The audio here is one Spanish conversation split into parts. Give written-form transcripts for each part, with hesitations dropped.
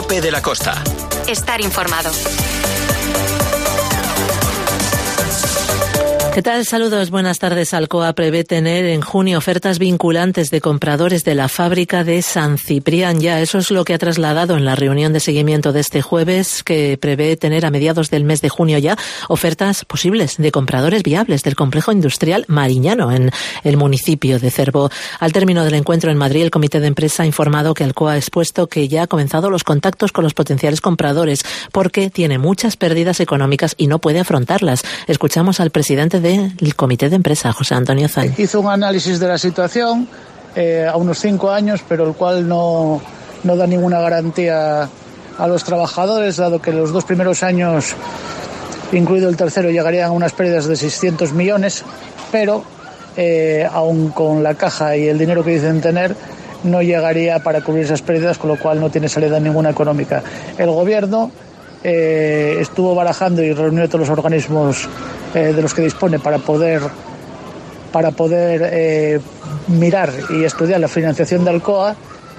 COPE de la Costa. Estar informado. ¿Qué tal? Saludos, buenas tardes. Alcoa prevé tener en junio ofertas vinculantes de compradores de la fábrica de San Ciprián. Ya, eso es lo que ha trasladado en la reunión de seguimiento de este jueves, que prevé tener a mediados del mes de junio ya ofertas posibles de compradores viables del complejo industrial Mariñano en el municipio de Cervo. Al término del encuentro en Madrid, el comité de empresa ha informado que Alcoa ha expuesto que ya ha comenzado los contactos con los potenciales compradores porque tiene muchas pérdidas económicas y no puede afrontarlas. Escuchamos al presidente del comité de empresa, José Antonio Zan. Hizo un análisis de la situación a unos 5 años, pero el cual no da ninguna garantía a los trabajadores, dado que los 2 primeros años, incluido el tercero, llegarían a unas pérdidas de 600 millones, pero aún con la caja y el dinero que dicen tener, no llegaría para cubrir esas pérdidas, con lo cual no tiene salida ninguna económica. El gobierno estuvo barajando y reunió a todos los organismos de los que dispone para poder mirar y estudiar la financiación de Alcoa,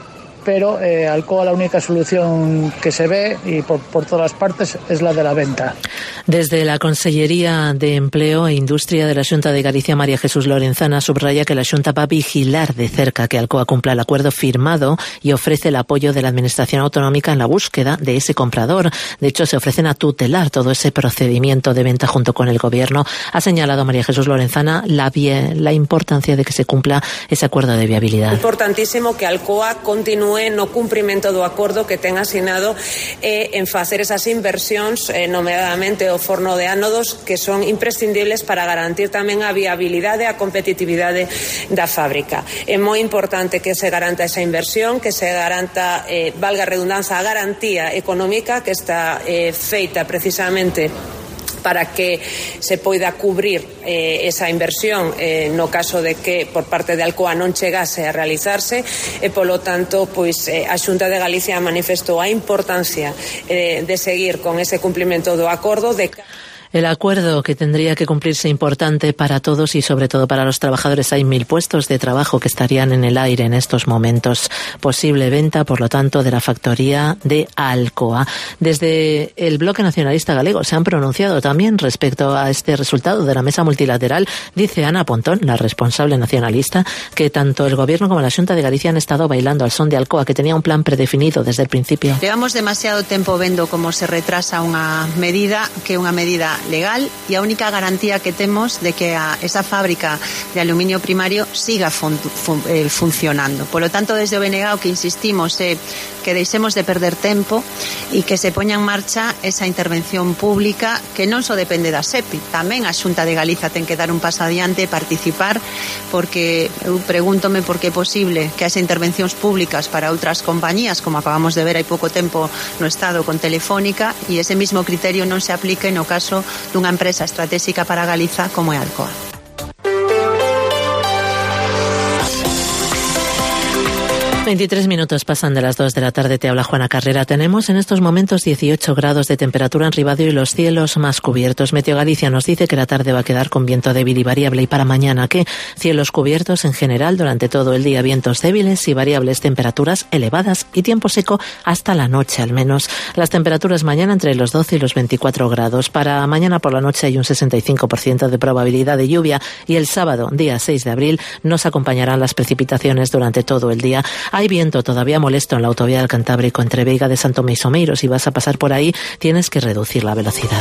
pero Alcoa la única solución que se ve y por todas las partes es la de la venta. Desde la Consellería de Empleo e Industria de la Xunta de Galicia, María Jesús Lorenzana subraya que la Xunta va a vigilar de cerca que Alcoa cumpla el acuerdo firmado y ofrece el apoyo de la Administración Autonómica en la búsqueda de ese comprador. De hecho, se ofrecen a tutelar todo ese procedimiento de venta junto con el Gobierno. Ha señalado María Jesús Lorenzana la importancia de que se cumpla ese acuerdo de viabilidad. Importantísimo que Alcoa continúe no cumprimento do acordo que ten asinado en facer esas inversións, nomeadamente o forno de ánodos, que son imprescindibles para garantir tamén a viabilidade e a competitividade da fábrica. É moi importante que se garanta esa inversión, que se garanta, valga a redundancia, a garantía económica que está feita precisamente para que se poida cubrir esa inversión no caso de que por parte de Alcoa non chegase a realizarse e polo tanto a Xunta de Galicia manifestou a importancia de seguir con ese cumprimento do acordo de El acuerdo que tendría que cumplirse importante para todos y sobre todo para los trabajadores. Hay 1.000 puestos de trabajo que estarían en el aire en estos momentos. Posible venta, por lo tanto, de la factoría de Alcoa. Desde el Bloque Nacionalista Galego se han pronunciado también respecto a este resultado de la mesa multilateral. Dice Ana Pontón, la responsable nacionalista, que tanto el Gobierno como la Xunta de Galicia han estado bailando al son de Alcoa, que tenía un plan predefinido desde el principio. Llevamos demasiado tempo vendo como se retrasa unha medida que é unha medida legal e a única garantía que temos de que esa fábrica de aluminio primario siga funcionando. Por lo tanto, desde o BNG o que insistimos é que deixemos de perder tempo e que se poña en marcha esa intervención pública que non só depende da SEPI, tamén a Xunta de Galiza ten que dar un paso adiante e participar, porque eu pregúntome por que é posible que haxa intervencións públicas para outras compañías, como acabamos de ver hai pouco tempo no Estado con Telefónica, e ese mismo criterio non se aplique no caso dunha empresa estratégica para Galiza como é Alcoa. 23 minutos pasan de las 2 de la tarde. Te habla Juana Carrera. Tenemos en estos momentos 18 grados de temperatura en Ribadeo y los cielos más cubiertos. Meteo Galicia nos dice que la tarde va a quedar con viento débil y variable, y para mañana que cielos cubiertos en general durante todo el día, vientos débiles y variables, temperaturas elevadas y tiempo seco hasta la noche al menos. Las temperaturas mañana entre los 12 y los 24 grados. Para mañana por la noche hay un 65% de probabilidad de lluvia y el sábado, día 6 de abril, nos acompañarán las precipitaciones durante todo el día. Hay viento todavía molesto en la autovía del Cantábrico entre Veiga de Santo Tomé y Someiro. Si vas a pasar por ahí, tienes que reducir la velocidad.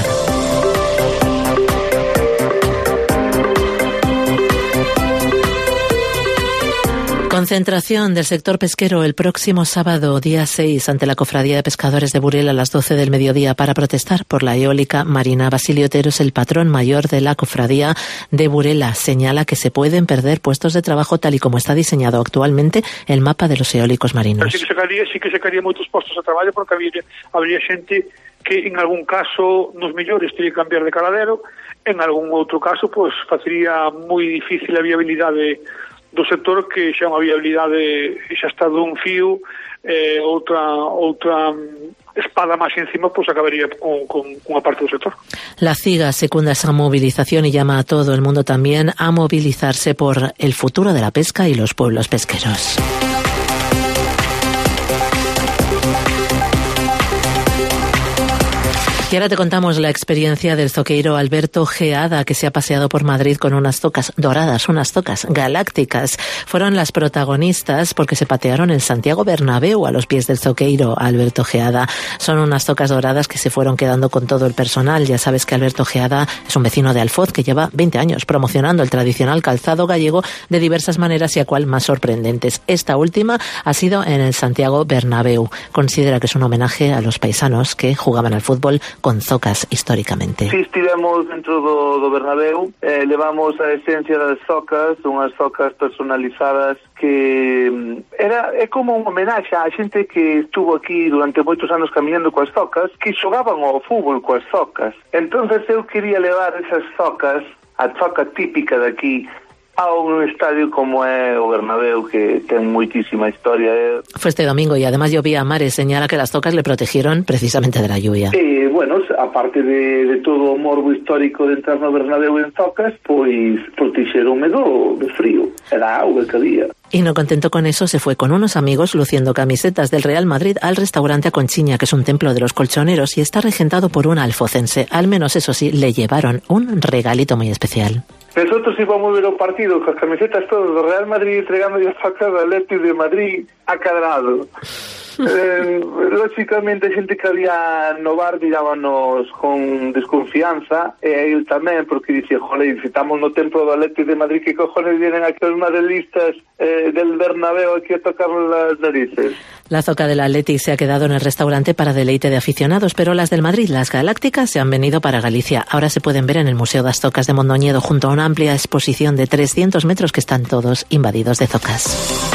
Concentración del sector pesquero el próximo sábado, día 6, ante la Cofradía de Pescadores de Burela a las 12 del mediodía para protestar por la eólica marina. Basilio Otero es el patrón mayor de la Cofradía de Burela. Señala que se pueden perder puestos de trabajo tal y como está diseñado actualmente el mapa de los eólicos marinos. Pero sí que sacaría moitos postos de traballo, porque habría xente que en algún caso nos mellores teria que cambiar de caladero, en algún outro caso facería moi difícil a viabilidade do sector, que xa unha viabilidade xa está dun fío, outra espada máis encima, acabaría con unha parte do sector. La CIGA secunda esa movilización y llama a todo el mundo también a movilizarse por el futuro de la pesca y los pueblos pesqueros. Y ahora te contamos la experiencia del zoqueiro Alberto Geada, que se ha paseado por Madrid con unas tocas doradas, unas tocas galácticas. Fueron las protagonistas porque se patearon en Santiago Bernabéu a los pies del zoqueiro Alberto Geada. Son unas tocas doradas que se fueron quedando con todo el personal. Ya sabes que Alberto Geada es un vecino de Alfoz que lleva 20 años promocionando el tradicional calzado gallego de diversas maneras y a cual más sorprendentes. Esta última ha sido en el Santiago Bernabéu. Considera que es un homenaje a los paisanos que jugaban al fútbol con zocas históricamente. Si estivemos dentro do Bernabéu, levamos a esencia das zocas, unhas zocas personalizadas que é como un homenaxe á xente que estuvo aquí durante moitos anos camiñando coas zocas, que xogaban ao fútbol coas zocas. Entonces eu quería levar esas zocas, a zoca típica de aquí, a un estadio como é o Bernabéu, que ten moitísima historia. Fue este domingo y además llovía a mares. Señala que las tocas le protegieron precisamente de la lluvia. Bueno, aparte de todo o morbo histórico de entrar no Bernabéu en zocas, pois protexeronme do frío, era auga que había. Y no contento con eso, se fue con unos amigos luciendo camisetas del Real Madrid al restaurante Conchiña, que es un templo de los colchoneros y está regentado por un alfocense. Al menos, eso sí, le llevaron un regalito muy especial. Nosotros íbamos a ver o partido con as camisetas todas do Real Madrid entregando as facas do Atlético de Madrid a Cadrado. Lógicamente a xente que había no bar mirábanos con desconfianza e a él tamén, porque dice, joder, se estamos no templo do Atlético de Madrid, que cojones vienen aquí os madridistas del Bernabéu aquí a tocar las narices. La zoca del Athletic se ha quedado en el restaurante para deleite de aficionados, pero las del Madrid, las galácticas, se han venido para Galicia. Ahora se pueden ver en el Museo das Tocas de Mondoñedo junto a una amplia exposición de 300 metros que están todos invadidos de zocas.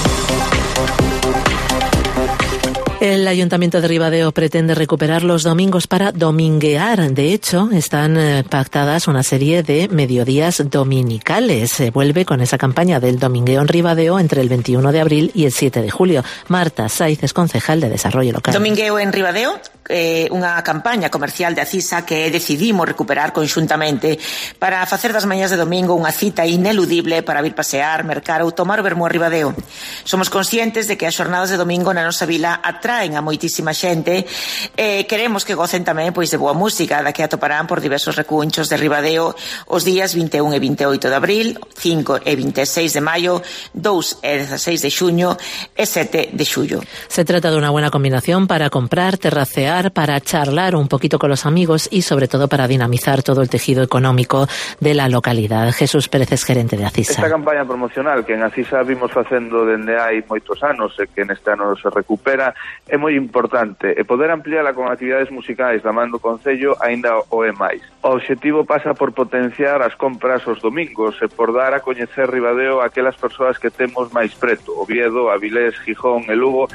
El Ayuntamiento de Ribadeo pretende recuperar los domingos para dominguear. De hecho, están pactadas una serie de mediodías dominicales. Se vuelve con esa campaña del domingueo en Ribadeo entre el 21 de abril y el 7 de julio. Marta Saiz es concejal de Desarrollo Local. Domingueo en Ribadeo, unha campaña comercial de Acisa que decidimos recuperar conxuntamente para facer das mañás de domingo unha cita ineludible para vir pasear, mercar ou tomar o vermú a Ribadeo. Somos conscientes de que as xornadas de domingo na nosa vila atraen a moitísima xente e queremos que gocen tamén pois de boa música, da que atoparán por diversos recunchos de Ribadeo os días 21 e 28 de abril, 5 e 26 de maio, 2 e 16 de xuño e 7 de xullo. Se trata de una buena combinación para comprar, terracear, para charlar un poquito con los amigos y sobre todo para dinamizar todo el tejido económico de la localidad. Jesús Pérez es gerente de Acisa. Esta campaña promocional que en Acisa vimos facendo dende hai moitos anos e que neste ano se recupera é moi importante e poder ampliarla con actividades musicais da man do Concello aínda o é máis. O obxectivo pasa por potenciar as compras os domingos e por dar a coñecer Ribadeo a aquelas persoas que temos máis preto, Oviedo, Avilés, Gijón e Lugo.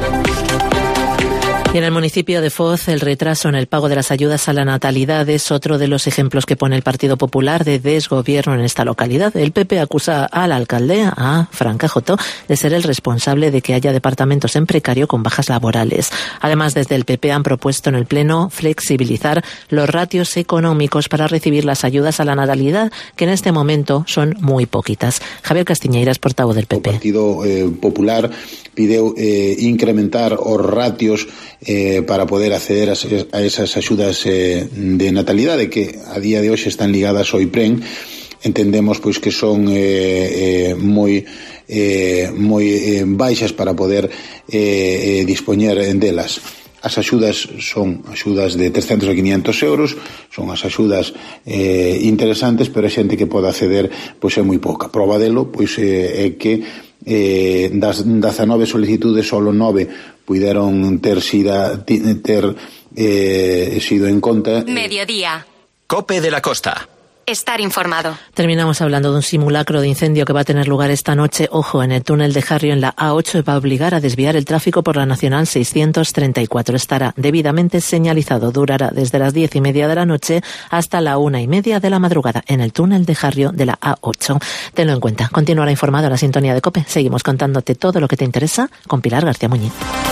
Y en el municipio de Foz, el retraso en el pago de las ayudas a la natalidad es otro de los ejemplos que pone el Partido Popular de desgobierno en esta localidad. El PP acusa al alcalde, a Fran Cajotó, de ser el responsable de que haya departamentos en precario con bajas laborales. Además, desde el PP han propuesto en el Pleno flexibilizar los ratios económicos para recibir las ayudas a la natalidad, que en este momento son muy poquitas. Javier Castiñeiras, portavoz del PP. El Partido Popular pideu incrementar os ratios para poder acceder a esas axudas de natalidade que a día de hoxe están ligadas ao IPREN. Entendemos pois que son moi baixas para poder dispoñer delas. As axudas son axudas de 300 a 500 euros, son as axudas interesantes, pero a xente que pode acceder pois é moi pouca. Proba delo pois é que das 19 solicitudes solo 9 puideron ter sido en conta. Mediodía. COPE de la Costa. Estar informado. Terminamos hablando de un simulacro de incendio que va a tener lugar esta noche, ojo, en el túnel de Jarrio en la A8 y va a obligar a desviar el tráfico por la Nacional 634. Estará debidamente señalizado, durará desde las 10:30 de la noche hasta la 1:30 de la madrugada en el túnel de Jarrio de la A8. Tenlo en cuenta. Continuará informado en la sintonía de COPE. Seguimos contándote todo lo que te interesa con Pilar García Muñiz.